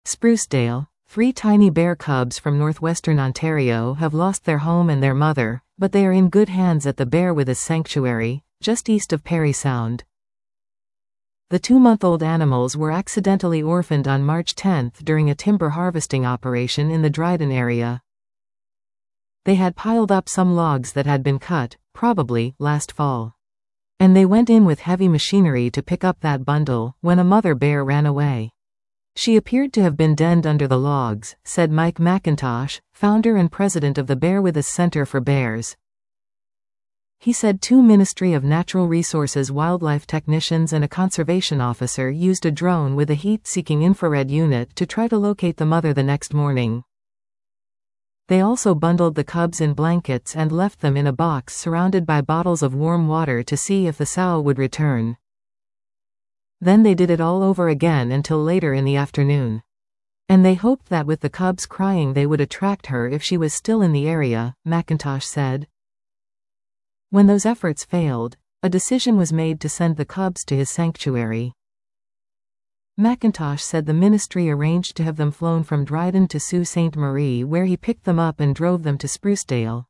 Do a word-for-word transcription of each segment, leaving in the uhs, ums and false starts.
Sprucedale, three tiny bear cubs from northwestern Ontario have lost their home and their mother, but they are in good hands at the Bear with Us Sanctuary, just east of Parry Sound. The two-month-old animals were accidentally orphaned on March tenth during a timber harvesting operation in the Dryden area. They had piled up some logs that had been cut, probably, last fall. And they went in with heavy machinery to pick up that bundle, when a mother bear ran away. She appeared to have been denned under the logs, said Mike McIntosh, founder and president of the Bear with Us Center for Bears. He said two Ministry of Natural Resources wildlife technicians and a conservation officer used a drone with a heat-seeking infrared unit to try to locate the mother the next morning. They also bundled the cubs in blankets and left them in a box surrounded by bottles of warm water to see if the sow would return. Then they did it all over again until later in the afternoon. And they hoped that with the cubs crying they would attract her if she was still in the area, McIntosh said. When those efforts failed, a decision was made to send the cubs to his sanctuary. McIntosh said the ministry arranged to have them flown from Dryden to Sault Ste. Marie, where he picked them up and drove them to Sprucedale.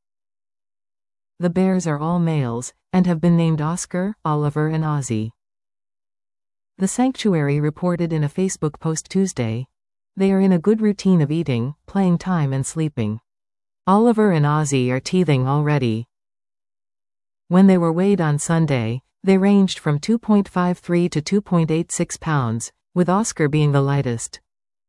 The bears are all males, and have been named Oscar, Oliver and Ozzy. The sanctuary reported in a Facebook post Tuesday. They are in a good routine of eating, playing time and sleeping. Oliver and Ozzy are teething already. When they were weighed on Sunday, they ranged from two point five three to two point eight six pounds, with Oscar being the lightest.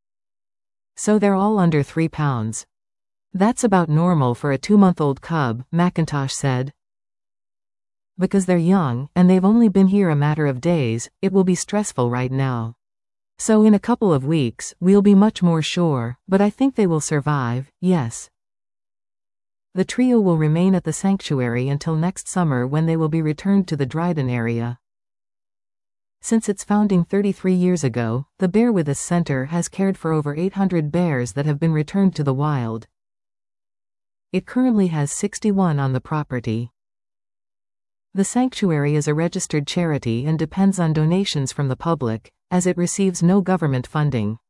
So they're all under three pounds. That's about normal for a two-month-old cub, McIntosh said. Because they're young, and they've only been here a matter of days, it will be stressful right now. So in a couple of weeks, we'll be much more sure, but I think they will survive, yes. The trio will remain at the sanctuary until next summer when they will be returned to the Dryden area. Since its founding thirty-three years ago, the Bear with Us Center has cared for over eight hundred bears that have been returned to the wild. It currently has sixty-one on the property. The sanctuary is a registered charity and depends on donations from the public, as it receives no government funding.